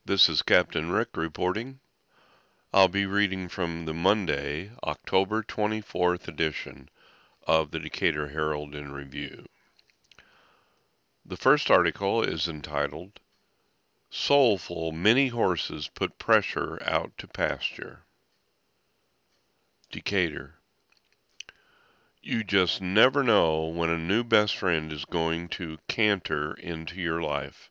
This is Captain Rick reporting. I'll be reading from the Monday, October 24th edition of the Decatur Herald in Review. The first article is entitled, Soulful Mini Horses Put Pressure Out to Pasture. Decatur. You just never know when a new best friend is going to canter into your life.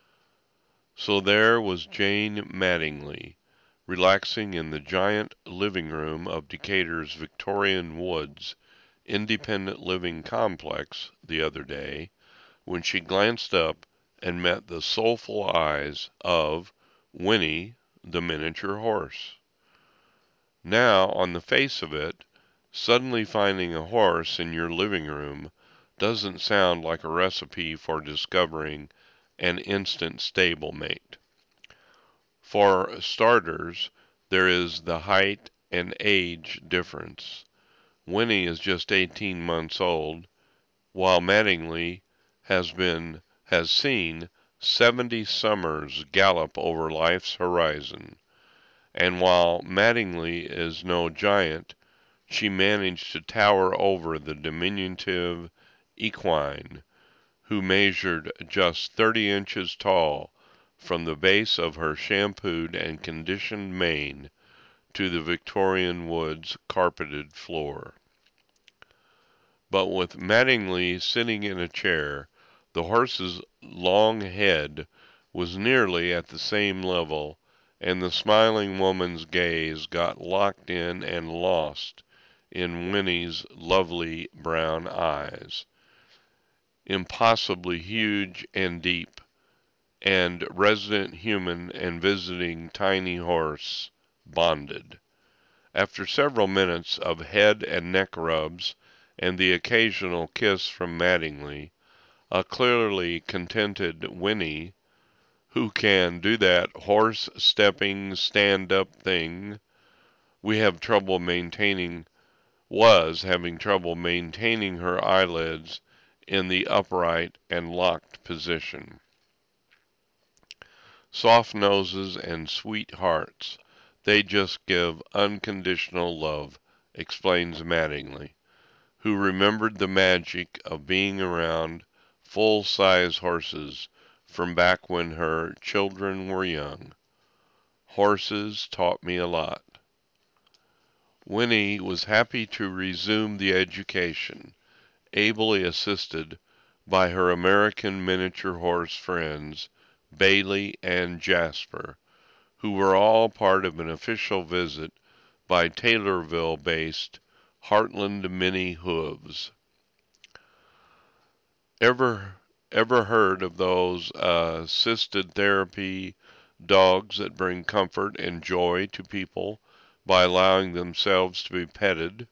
So there was Jane Mattingly, relaxing in the giant living room of Decatur's Victorian Woods independent living complex the other day, when she glanced up and met the soulful eyes of Winnie, the miniature horse. Now, on the face of it, suddenly finding a horse in your living room doesn't sound like a recipe for discovering an instant stablemate. For starters, there is the height and age difference. Winnie is just 18 months old, while Mattingly has seen 70 summers gallop over life's horizon. And while Mattingly is no giant, she managed to tower over the diminutive equine, who measured just 30 inches tall from the base of her shampooed and conditioned mane to the Victorian Woods carpeted floor. But with Mattingly sitting in a chair, the horse's long head was nearly at the same level, and the smiling woman's gaze got locked in and lost in Winnie's lovely brown eyes, impossibly huge and deep, and resident human and visiting tiny horse bonded. After several minutes of head and neck rubs and the occasional kiss from Mattingly, a clearly contented Winnie, who can do that horse-stepping stand-up thing, was having trouble maintaining her eyelids in the upright and locked position. Soft noses and sweet hearts, they just give unconditional love, explains Mattingly, who remembered the magic of being around full-size horses from back when her children were young. Horses taught me a lot. Winnie was happy to resume the education, ably assisted by her American miniature horse friends, Bailey and Jasper, who were all part of an official visit by Taylorville-based Heartland Mini Hooves. Ever heard of those assisted therapy dogs that bring comfort and joy to people by allowing themselves to be petted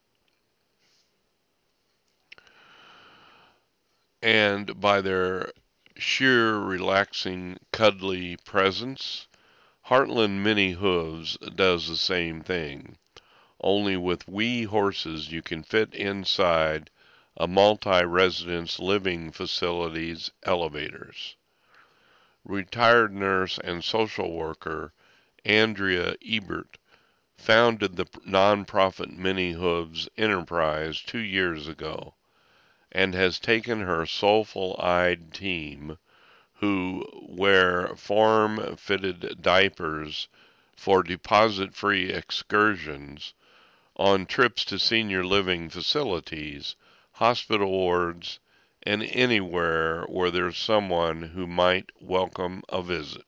and by their sheer relaxing, cuddly presence? Heartland Mini Hooves does the same thing, only with wee horses you can fit inside a multi-residence living facility's elevators. Retired nurse and social worker Andrea Ebert founded the nonprofit Mini Hooves enterprise 2 years ago and has taken her soulful-eyed team, who wear form-fitted diapers for deposit-free excursions, on trips to senior living facilities, hospital wards, and anywhere where there's someone who might welcome a visit.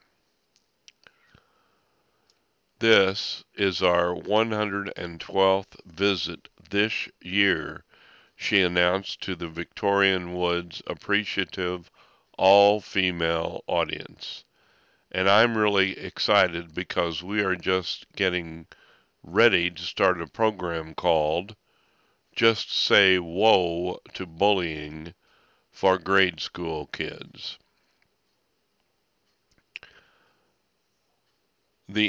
This is our 112th visit this year, she announced to the Victorian Woods appreciative all-female audience. And I'm really excited because we are just getting ready to start a program called Just Say Whoa to Bullying for grade school kids. The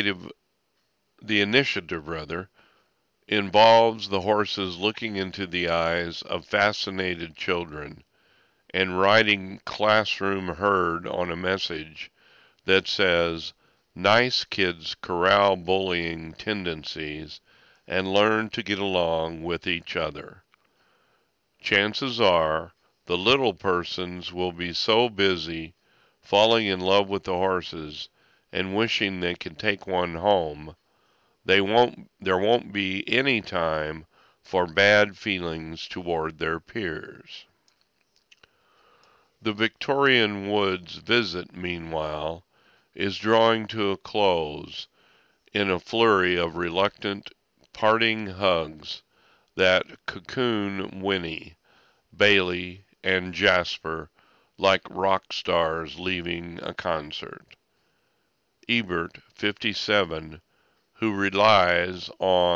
initiative involves the horses looking into the eyes of fascinated children and riding classroom herd on a message that says, "Nice kids corral bullying tendencies and learn to get along with each other." Chances are the little persons will be so busy falling in love with the horses and wishing they could take one home, there won't be any time for bad feelings toward their peers. The Victorian Woods visit, meanwhile, is drawing to a close in a flurry of reluctant parting hugs that cocoon Winnie, Bailey, and Jasper like rock stars leaving a concert. Ebert, 57, who relies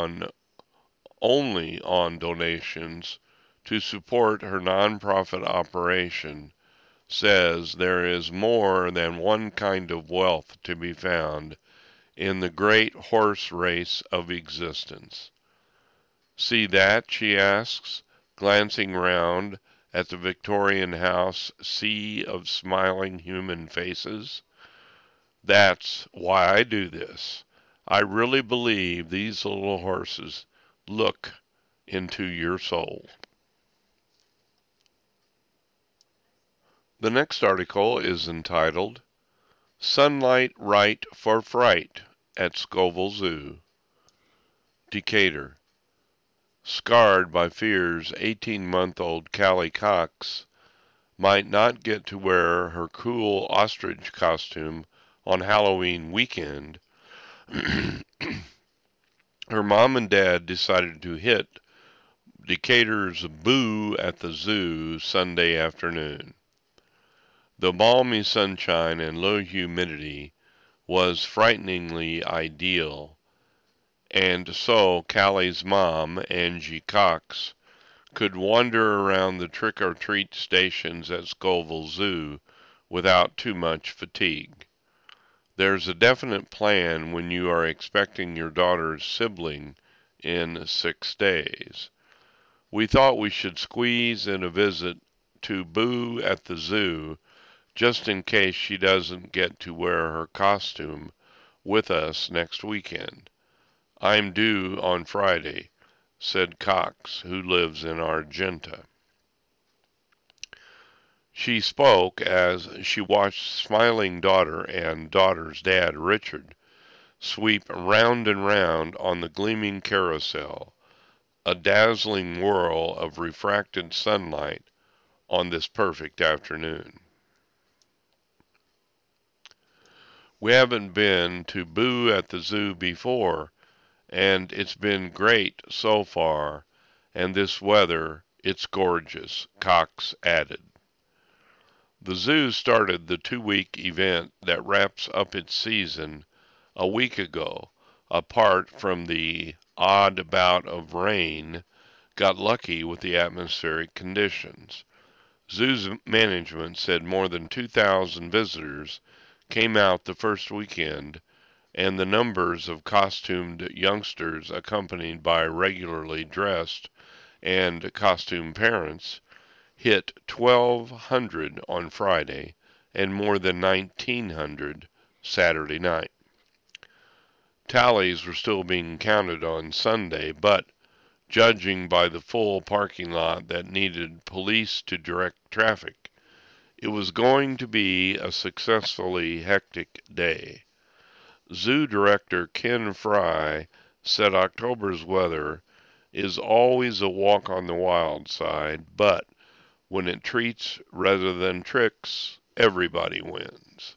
only on donations to support her nonprofit operation, says there is more than one kind of wealth to be found in the great horse race of existence. See that, she asks, glancing round at the Victorian house sea of smiling human faces. That's why I do this. I really believe these little horses look into your soul. The next article is entitled, "Sunlight Right for Fright at Scoville Zoo." Decatur. Scarred by fears, 18-month-old Callie Cox might not get to wear her cool ostrich costume on Halloween weekend. Her mom and dad decided to hit Decatur's Boo at the Zoo Sunday afternoon. The balmy sunshine and low humidity was frighteningly ideal, and so Callie's mom, Angie Cox, could wander around the trick-or-treat stations at Scoville Zoo without too much fatigue. There's a definite plan when you are expecting your daughter's sibling in 6 days. We thought we should squeeze in a visit to Boo at the Zoo just in case she doesn't get to wear her costume with us next weekend. I'm due on Friday, said Cox, who lives in Argenta. She spoke as she watched smiling daughter and daughter's dad, Richard, sweep round and round on the gleaming carousel, a dazzling whirl of refracted sunlight on this perfect afternoon. We haven't been to Boo at the Zoo before, and it's been great so far, and this weather, it's gorgeous, Cox added. The zoo started the 2-week event that wraps up its season a week ago. Apart from the odd bout of rain, got lucky with the atmospheric conditions. Zoo's management said more than 2,000 visitors came out the first weekend, and the numbers of costumed youngsters accompanied by regularly dressed and costumed parents hit 1,200 on Friday and more than 1,900 Saturday night. Tallies were still being counted on Sunday, but judging by the full parking lot that needed police to direct traffic, it was going to be a successfully hectic day. Zoo director Ken Fry said October's weather is always a walk on the wild side, but when it treats rather than tricks, everybody wins.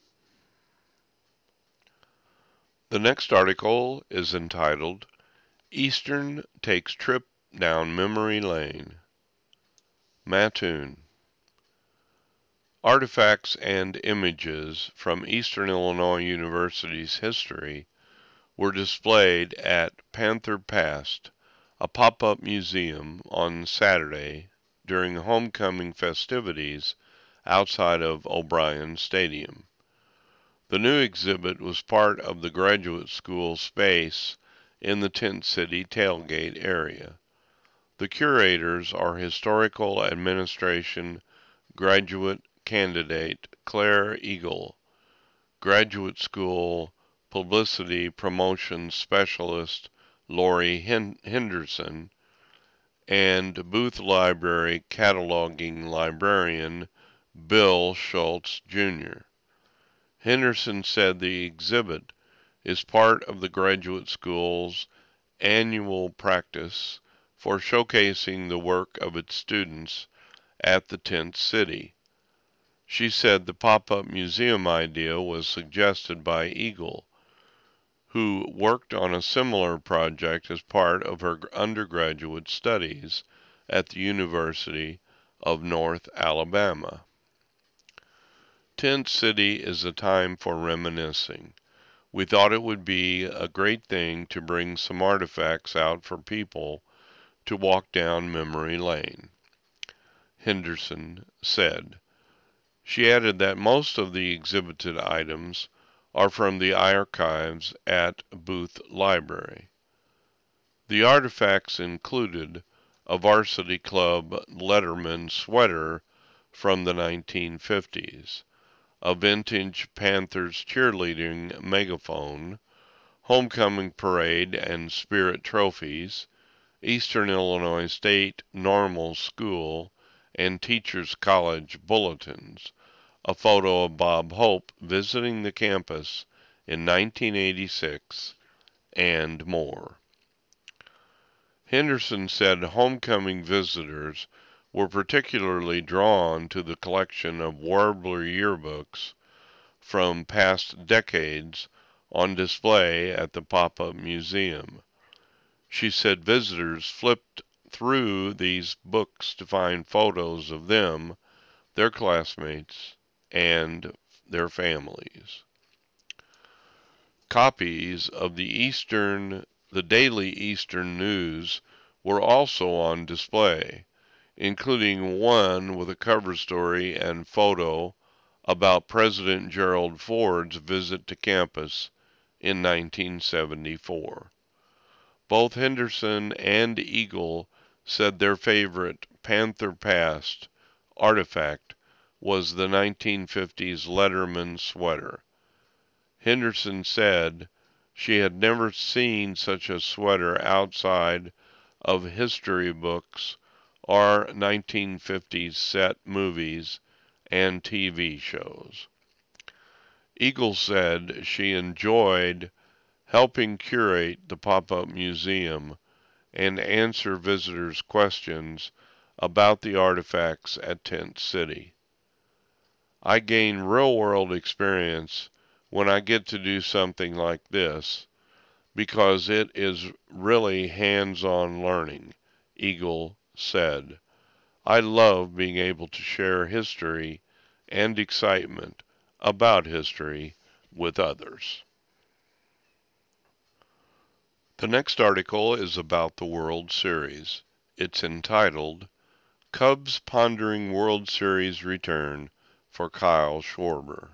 The next article is entitled, "Eastern Takes Trip Down Memory Lane." Mattoon. Artifacts and images from Eastern Illinois University's history were displayed at Panther Past, a pop-up museum, on Saturday during homecoming festivities outside of O'Brien Stadium. The new exhibit was part of the graduate school space in the Tent City tailgate area. The curators are Historical Administration graduate candidate Claire Eagle, graduate school publicity promotion specialist Lori Henderson, and Booth Library cataloging librarian Bill Schultz, Jr. Henderson said the exhibit is part of the graduate school's annual practice for showcasing the work of its students at the tent city. She said the pop-up museum idea was suggested by Eagle, who worked on a similar project as part of her undergraduate studies at the University of North Alabama. Tent City is a time for reminiscing. We thought it would be a great thing to bring some artifacts out for people to walk down memory lane, Henderson said. She added that most of the exhibited items are from the archives at Booth Library. The artifacts included a varsity club letterman sweater from the 1950s, a vintage Panthers cheerleading megaphone, homecoming parade and spirit trophies, Eastern Illinois State Normal School and Teachers College bulletins, a photo of Bob Hope visiting the campus in 1986, and more. Henderson said homecoming visitors were particularly drawn to the collection of Warbler yearbooks from past decades on display at the pop-up museum. She said visitors flipped through these books to find photos of them, their classmates, and their families. Copies of the Daily Eastern News were also on display, including one with a cover story and photo about President Gerald Ford's visit to campus in 1974. Both Henderson and Eagle said their favorite Panther Past artifact was the 1950s Letterman sweater. Henderson said she had never seen such a sweater outside of history books or 1950s set movies and TV shows. Eagle said she enjoyed helping curate the pop-up museum and answer visitors' questions about the artifacts at Tent City. I gain real-world experience when I get to do something like this because it is really hands-on learning, Eagle said. I love being able to share history and excitement about history with others. The next article is about the World Series. It's entitled, Cubs Pondering World Series Return for Kyle Schwarber.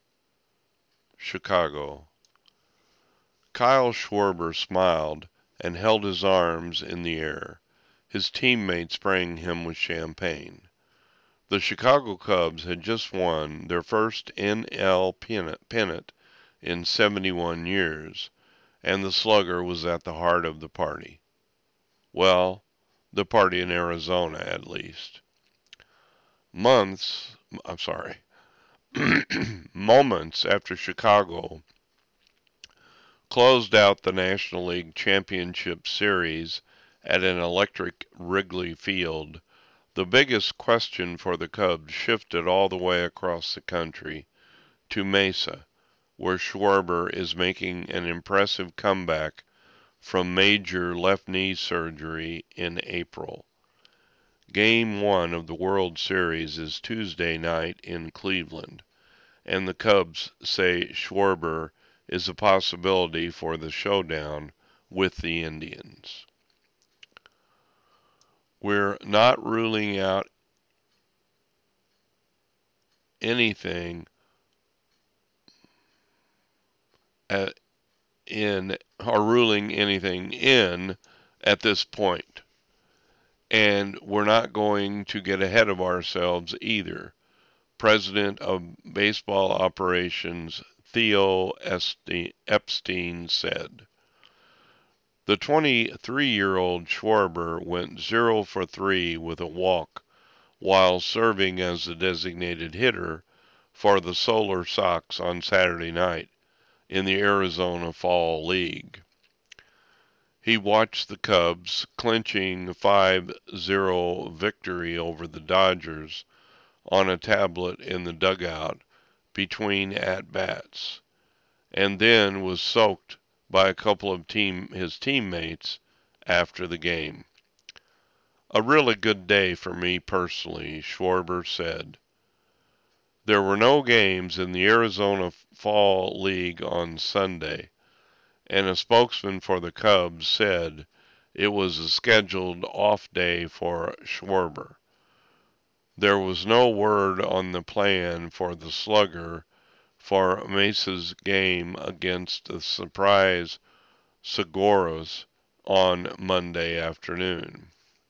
Chicago. Kyle Schwarber smiled and held his arms in the air. His teammates sprang him with champagne. The Chicago Cubs had just won their first NL pennant in 71 years, and the slugger was at the heart of the party. Well, the party in Arizona, at least. Moments after Chicago closed out the National League Championship Series at an electric Wrigley Field, the biggest question for the Cubs shifted all the way across the country to Mesa, where Schwarber is making an impressive comeback from major left knee surgery in April. Game 1 of the World Series is Tuesday night in Cleveland, and the Cubs say Schwarber is a possibility for the showdown with the Indians. We're not ruling out anything ruling anything in at this point. And we're not going to get ahead of ourselves either. President of Baseball Operations Theo Epstein said. The 23-year-old Schwarber went 0 for 3 with a walk while serving as the designated hitter for the Solar Sox on Saturday night in the Arizona Fall League. He watched the Cubs clinching 5-0 victory over the Dodgers on a tablet in the dugout between at-bats, and then was soaked by a couple of his teammates after the game. A really good day for me personally, Schwarber said. There were no games in the Arizona Fall League on Sunday, and a spokesman for the Cubs said it was a scheduled off day for Schwarber. There was no word on the plan for the slugger for Mesa's game against the surprise Seguros on Monday afternoon.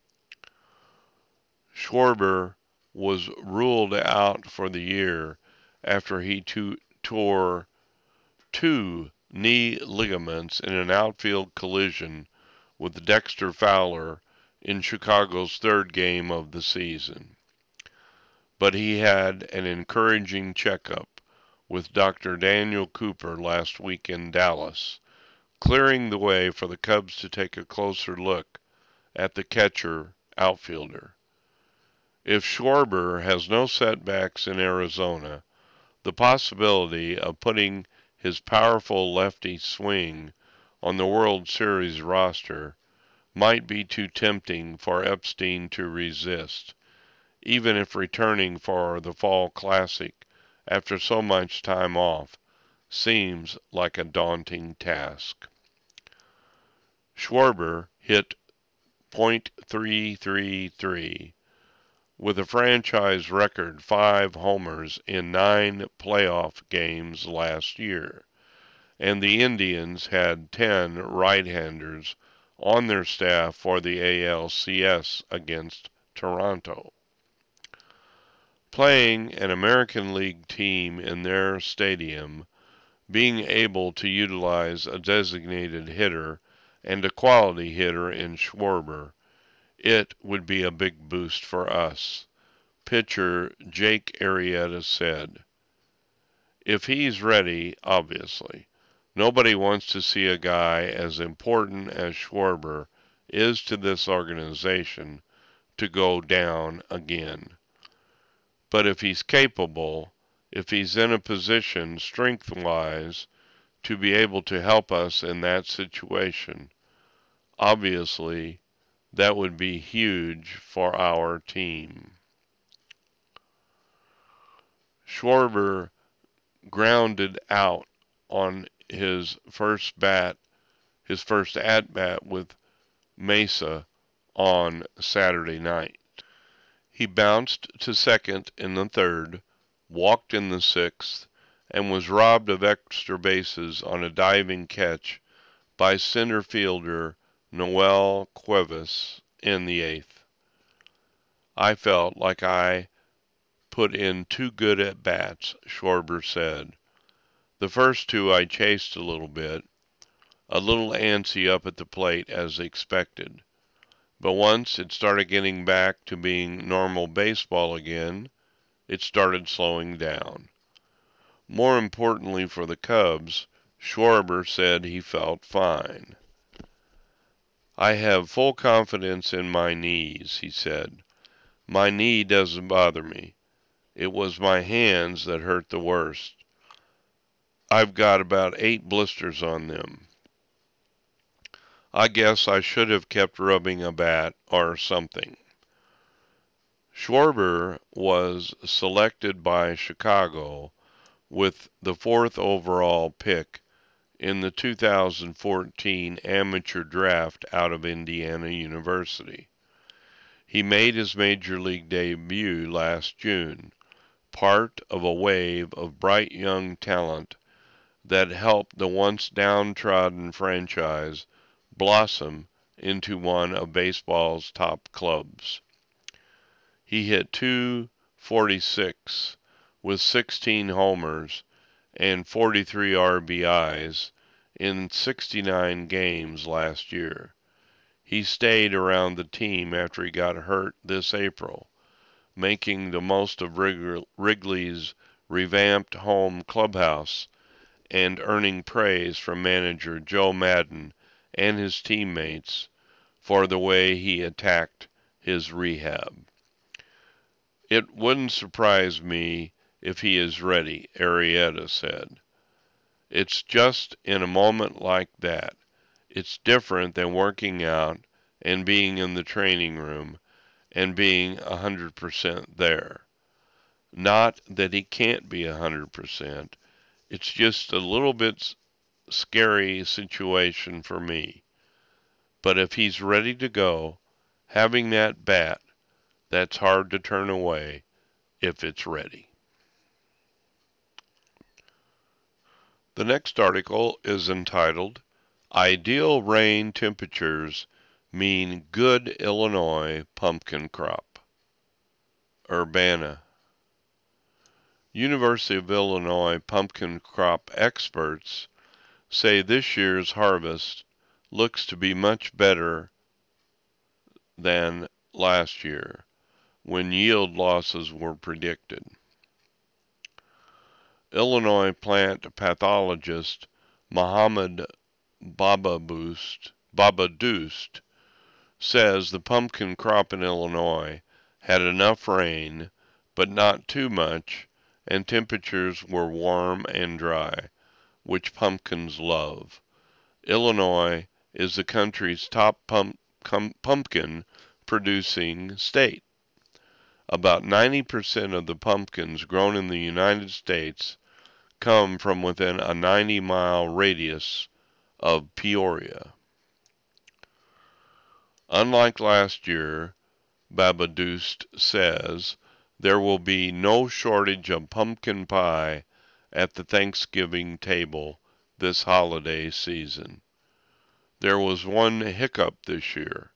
Schwarber was ruled out for the year after he tore 2 knee ligaments in an outfield collision with Dexter Fowler in Chicago's 3rd game of the season. But he had an encouraging checkup with Dr. Daniel Cooper last week in Dallas, clearing the way for the Cubs to take a closer look at the catcher outfielder. If Schwarber has no setbacks in Arizona, the possibility of putting his powerful lefty swing on the World Series roster might be too tempting for Epstein to resist, even if returning for the Fall Classic after so much time off seems like a daunting task. Schwarber hit .333 with a franchise record 5 homers in 9 playoff games last year, and the Indians had 10 right-handers on their staff for the ALCS against Toronto. Playing an American League team in their stadium, being able to utilize a designated hitter and a quality hitter in Schwarber, it would be a big boost for us, pitcher Jake Arrieta said. If he's ready, obviously. Nobody wants to see a guy as important as Schwarber is to this organization to go down again. But if he's capable, if he's in a position strength-wise to be able to help us in that situation, obviously that would be huge for our team. Schwarber grounded out on his first at-bat with Mesa on Saturday night. He bounced to second in the 3rd, walked in the 6th, and was robbed of extra bases on a diving catch by center fielder Noel Cuevas in the 8th. I felt like I put in 2 good at-bats, Schwarber said. The first 2 I chased a little antsy up at the plate as expected. But once it started getting back to being normal baseball again, it started slowing down. More importantly for the Cubs, Schwarber said he felt fine. I have full confidence in my knees, he said. My knee doesn't bother me. It was my hands that hurt the worst. I've got about 8 blisters on them. I guess I should have kept rubbing a bat or something. Schwarber was selected by Chicago with the 4th overall pick in the 2014 amateur draft out of Indiana University. He made his major league debut last June, part of a wave of bright young talent that helped the once downtrodden franchise blossom into one of baseball's top clubs. He hit .246 with 16 homers and 43 RBIs in 69 games last year. He stayed around the team after he got hurt this April, making the most of Wrigley's revamped home clubhouse and earning praise from manager Joe Maddon and his teammates for the way he attacked his rehab. It wouldn't surprise me if he is ready, Arrieta said. It's just in a moment like that. It's different than working out and being in the training room and being 100% there. Not that he can't be 100%. It's just a little bit scary situation for me. But if he's ready to go, having that bat, that's hard to turn away if it's ready. The next article is entitled, Ideal Rain Temperatures Mean Good Illinois Pumpkin Crop. Urbana. University of Illinois pumpkin crop experts say this year's harvest looks to be much better than last year, when yield losses were predicted. Illinois plant pathologist Mohammed Babadoost says the pumpkin crop in Illinois had enough rain, but not too much, and temperatures were warm and dry, which pumpkins love. Illinois is the country's top pumpkin producing state. About 90% of the pumpkins grown in the United States come from within a 90-mile radius of Peoria. Unlike last year, Babadoost says, there will be no shortage of pumpkin pie at the Thanksgiving table this holiday season. There was one hiccup this year.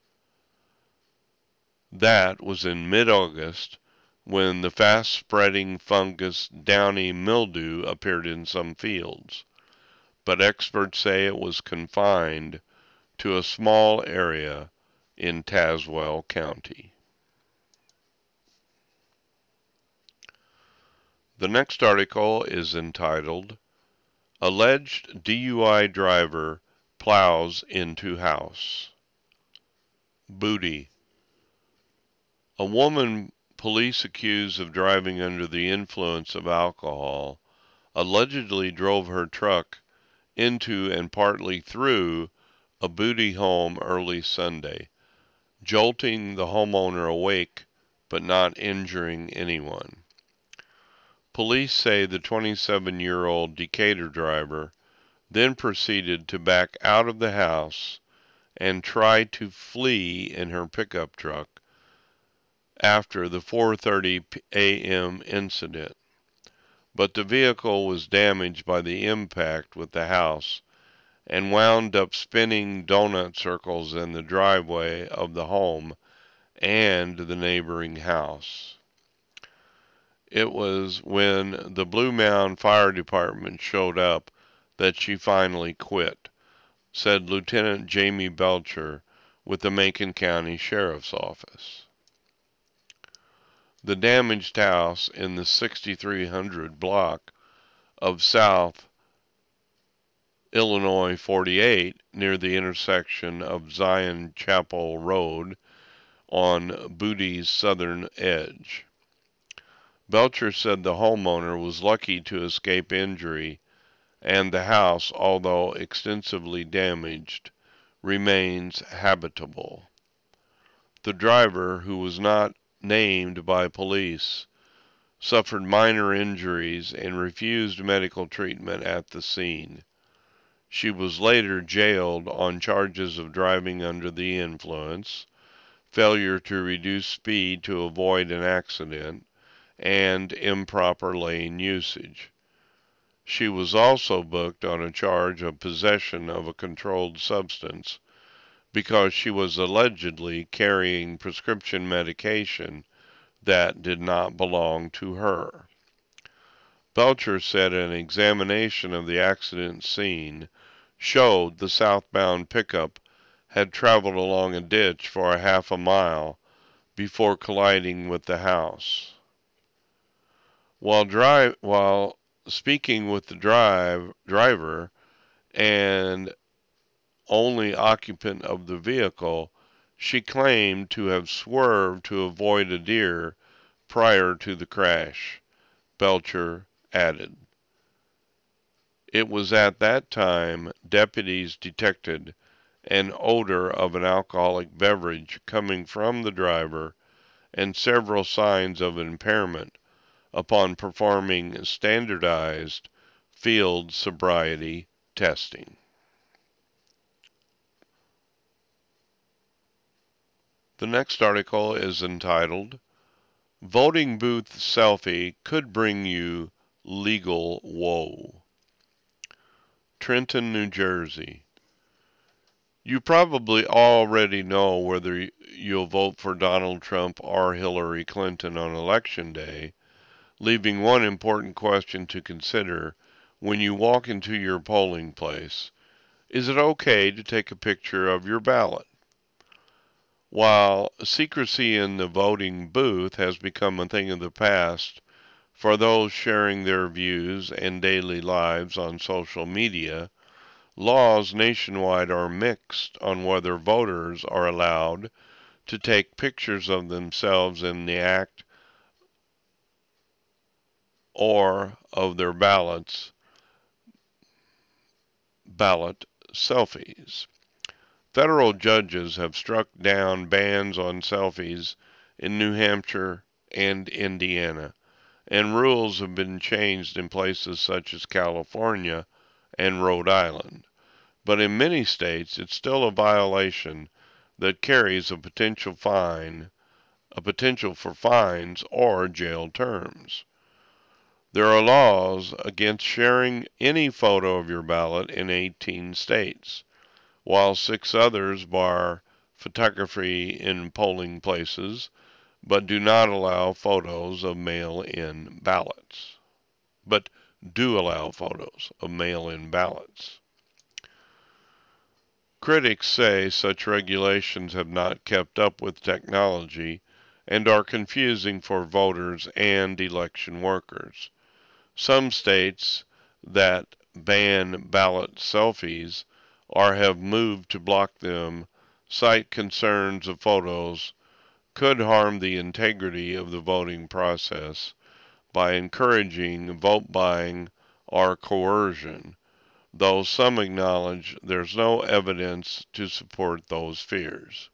That was in mid-August when the fast-spreading fungus downy mildew appeared in some fields, but experts say it was confined to a small area in Tazewell County. The next article is entitled, Alleged DUI Driver Plows into House. Booty. A woman police accused of driving under the influence of alcohol allegedly drove her truck into and partly through a Booty home early Sunday, jolting the homeowner awake but not injuring anyone. Police say the 27-year-old Decatur driver then proceeded to back out of the house and try to flee in her pickup truck after the 4:30 a.m. incident. But the vehicle was damaged by the impact with the house and wound up spinning donut circles in the driveway of the home and the neighboring house. It was when the Blue Mound Fire Department showed up that she finally quit, said Lieutenant Jamie Belcher with the Macon County Sheriff's Office. The damaged house in the 6300 block of South Illinois 48 near the intersection of Zion Chapel Road on Booty's southern edge. Belcher said the homeowner was lucky to escape injury, and the house, although extensively damaged, remains habitable. The driver, who was not named by police, suffered minor injuries and refused medical treatment at the scene. She was later jailed on charges of driving under the influence, failure to reduce speed to avoid an accident, and improper lane usage. She was also booked on a charge of possession of a controlled substance because she was allegedly carrying prescription medication that did not belong to her. Belcher said an examination of the accident scene showed the southbound pickup had traveled along a ditch for a half a mile before colliding with the house. While speaking with the driver and only occupant of the vehicle, she claimed to have swerved to avoid a deer prior to the crash. Belcher added. It was at that time deputies detected an odor of an alcoholic beverage coming from the driver and several signs of impairment upon performing standardized field sobriety testing. The next article is entitled, Voting Booth Selfie Could Bring You Legal Woe. Trenton, New Jersey. You probably already know whether you'll vote for Donald Trump or Hillary Clinton on Election Day, leaving one important question to consider when you walk into your polling place. Is it okay to take a picture of your ballot? While secrecy in the voting booth has become a thing of the past for those sharing their views and daily lives on social media, laws nationwide are mixed on whether voters are allowed to take pictures of themselves in the act or of their ballot selfies. Federal judges have struck down bans on selfies in New Hampshire and Indiana, and rules have been changed in places such as California and Rhode Island. But in many states, it's still a violation that carries a potential for fines or jail terms. There are laws against sharing any photo of your ballot in 18 states, while 6 others bar photography in polling places, but do not allow photos of mail-in ballots. Critics say such regulations have not kept up with technology and are confusing for voters and election workers. Some states that ban ballot selfies or have moved to block them cite concerns of photos could harm the integrity of the voting process by encouraging vote buying or coercion, though some acknowledge there's no evidence to support those fears.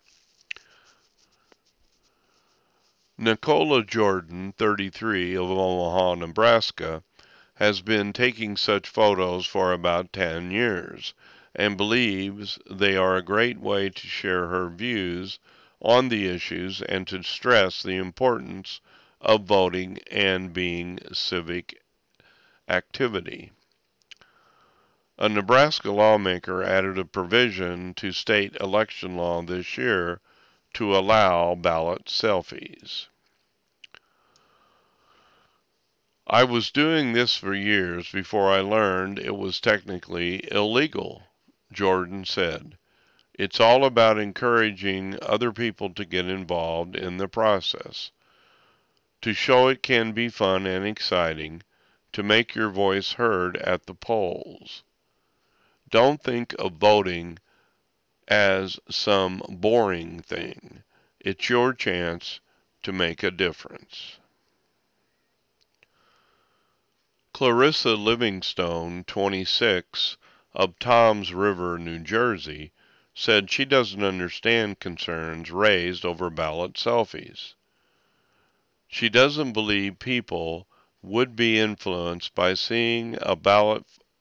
Nicola Jordan, 33, of Omaha, Nebraska, has been taking such photos for about 10 years and believes they are a great way to share her views on the issues and to stress the importance of voting and being civic activity. A Nebraska lawmaker added a provision to state election law this year to allow ballot selfies. I was doing this for years before I learned it was technically illegal, Jordan said. It's all about encouraging other people to get involved in the process, to show it can be fun and exciting, to make your voice heard at the polls. Don't think of voting as some boring thing. It's your chance to make a difference. Clarissa Livingstone, 26, of Toms River, New Jersey, said she doesn't understand concerns raised over ballot selfies. She doesn't believe people would be influenced by seeing ballot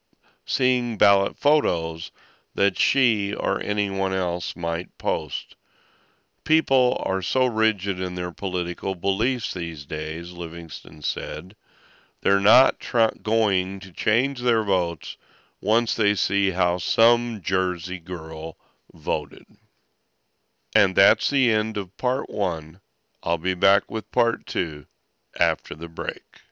photos that she or anyone else might post. People are so rigid in their political beliefs these days, Livingston said. They're not going to change their votes once they see how some Jersey girl voted. And that's the end of part 1. I'll be back with part 2 after the break.